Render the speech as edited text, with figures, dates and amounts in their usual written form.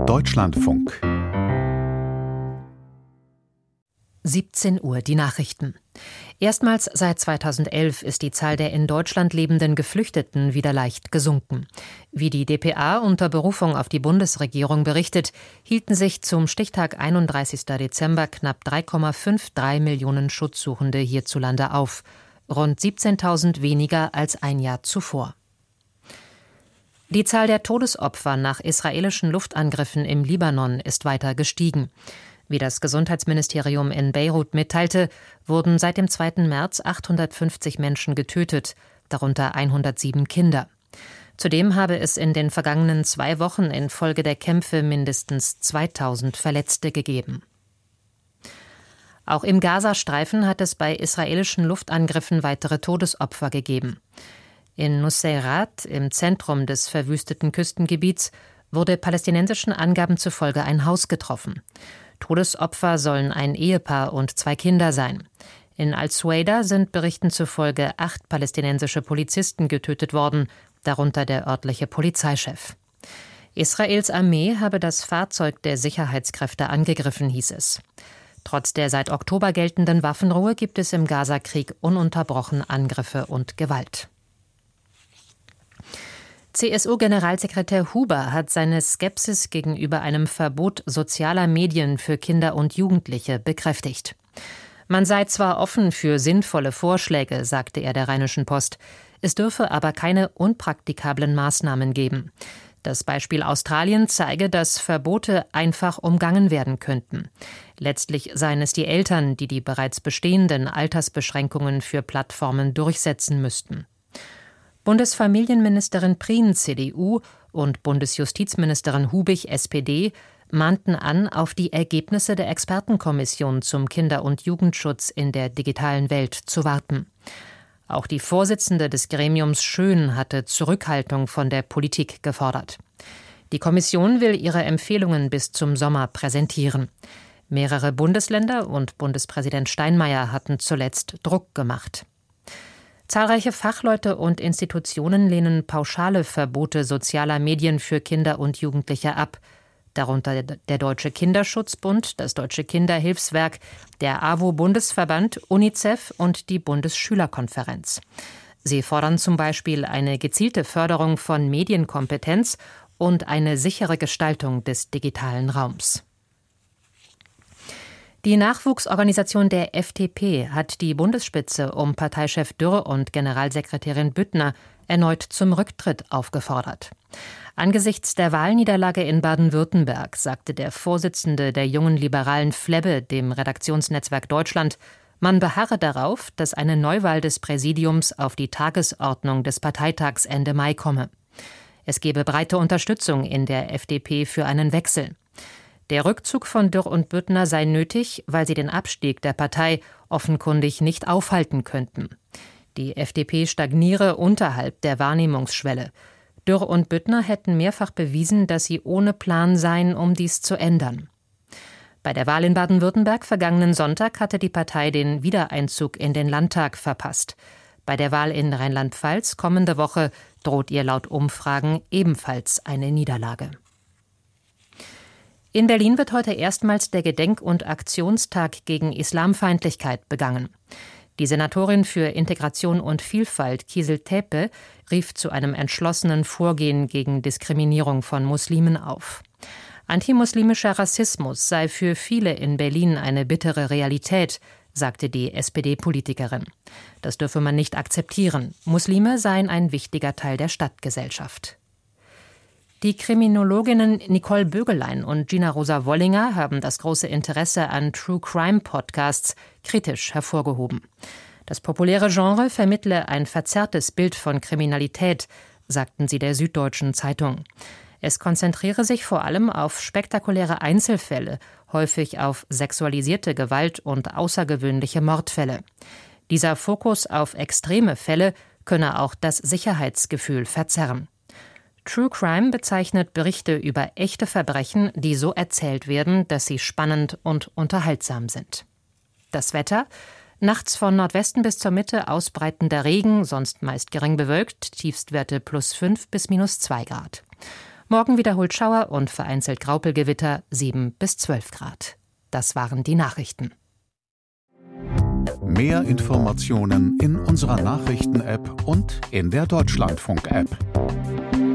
Deutschlandfunk 17 Uhr, die Nachrichten. Erstmals seit 2011 ist die Zahl der in Deutschland lebenden Geflüchteten wieder leicht gesunken. Wie die dpa unter Berufung auf die Bundesregierung berichtet, hielten sich zum Stichtag 31. Dezember knapp 3,53 Millionen Schutzsuchende hierzulande auf. Rund 17.000 weniger als ein Jahr zuvor. Die Zahl der Todesopfer nach israelischen Luftangriffen im Libanon ist weiter gestiegen. Wie das Gesundheitsministerium in Beirut mitteilte, wurden seit dem 2. März 850 Menschen getötet, darunter 107 Kinder. Zudem habe es in den vergangenen 2 Wochen infolge der Kämpfe mindestens 2000 Verletzte gegeben. Auch im Gazastreifen hat es bei israelischen Luftangriffen weitere Todesopfer gegeben. In Nuseirat, im Zentrum des verwüsteten Küstengebiets, wurde palästinensischen Angaben zufolge ein Haus getroffen. Todesopfer sollen ein Ehepaar und 2 Kinder sein. In Al-Suwaida sind Berichten zufolge 8 palästinensische Polizisten getötet worden, darunter der örtliche Polizeichef. Israels Armee habe das Fahrzeug der Sicherheitskräfte angegriffen, hieß es. Trotz der seit Oktober geltenden Waffenruhe gibt es im Gazakrieg ununterbrochen Angriffe und Gewalt. CSU-Generalsekretär Huber hat seine Skepsis gegenüber einem Verbot sozialer Medien für Kinder und Jugendliche bekräftigt. Man sei zwar offen für sinnvolle Vorschläge, sagte er der Rheinischen Post, es dürfe aber keine unpraktikablen Maßnahmen geben. Das Beispiel Australien zeige, dass Verbote einfach umgangen werden könnten. Letztlich seien es die Eltern, die bereits bestehenden Altersbeschränkungen für Plattformen durchsetzen müssten. Bundesfamilienministerin Prien, CDU, und Bundesjustizministerin Hubig, SPD, mahnten an, auf die Ergebnisse der Expertenkommission zum Kinder- und Jugendschutz in der digitalen Welt zu warten. Auch die Vorsitzende des Gremiums Schön hatte Zurückhaltung von der Politik gefordert. Die Kommission will ihre Empfehlungen bis zum Sommer präsentieren. Mehrere Bundesländer und Bundespräsident Steinmeier hatten zuletzt Druck gemacht. Zahlreiche Fachleute und Institutionen lehnen pauschale Verbote sozialer Medien für Kinder und Jugendliche ab. Darunter der Deutsche Kinderschutzbund, das Deutsche Kinderhilfswerk, der AWO-Bundesverband, UNICEF und die Bundesschülerkonferenz. Sie fordern zum Beispiel eine gezielte Förderung von Medienkompetenz und eine sichere Gestaltung des digitalen Raums. Die Nachwuchsorganisation der FDP hat die Bundesspitze um Parteichef Dürr und Generalsekretärin Büttner erneut zum Rücktritt aufgefordert. Angesichts der Wahlniederlage in Baden-Württemberg sagte der Vorsitzende der jungen Liberalen Flebbe dem Redaktionsnetzwerk Deutschland, man beharre darauf, dass eine Neuwahl des Präsidiums auf die Tagesordnung des Parteitags Ende Mai komme. Es gebe breite Unterstützung in der FDP für einen Wechsel. Der Rückzug von Dürr und Büttner sei nötig, weil sie den Abstieg der Partei offenkundig nicht aufhalten könnten. Die FDP stagniere unterhalb der Wahrnehmungsschwelle. Dürr und Büttner hätten mehrfach bewiesen, dass sie ohne Plan seien, um dies zu ändern. Bei der Wahl in Baden-Württemberg vergangenen Sonntag hatte die Partei den Wiedereinzug in den Landtag verpasst. Bei der Wahl in Rheinland-Pfalz kommende Woche droht ihr laut Umfragen ebenfalls eine Niederlage. In Berlin wird heute erstmals der Gedenk- und Aktionstag gegen Islamfeindlichkeit begangen. Die Senatorin für Integration und Vielfalt, Kizil Tepe, rief zu einem entschlossenen Vorgehen gegen Diskriminierung von Muslimen auf. Antimuslimischer Rassismus sei für viele in Berlin eine bittere Realität, sagte die SPD-Politikerin. Das dürfe man nicht akzeptieren. Muslime seien ein wichtiger Teil der Stadtgesellschaft. Die Kriminologinnen Nicole Bögelein und Gina Rosa Wollinger haben das große Interesse an True-Crime-Podcasts kritisch hervorgehoben. Das populäre Genre vermittle ein verzerrtes Bild von Kriminalität, sagten sie der Süddeutschen Zeitung. Es konzentriere sich vor allem auf spektakuläre Einzelfälle, häufig auf sexualisierte Gewalt und außergewöhnliche Mordfälle. Dieser Fokus auf extreme Fälle könne auch das Sicherheitsgefühl verzerren. True Crime bezeichnet Berichte über echte Verbrechen, die so erzählt werden, dass sie spannend und unterhaltsam sind. Das Wetter: nachts von Nordwesten bis zur Mitte ausbreitender Regen, sonst meist gering bewölkt, Tiefstwerte +5 bis -2 Grad. Morgen wiederholt Schauer und vereinzelt Graupelgewitter, 7 bis 12 Grad. Das waren die Nachrichten. Mehr Informationen in unserer Nachrichten-App und in der Deutschlandfunk-App.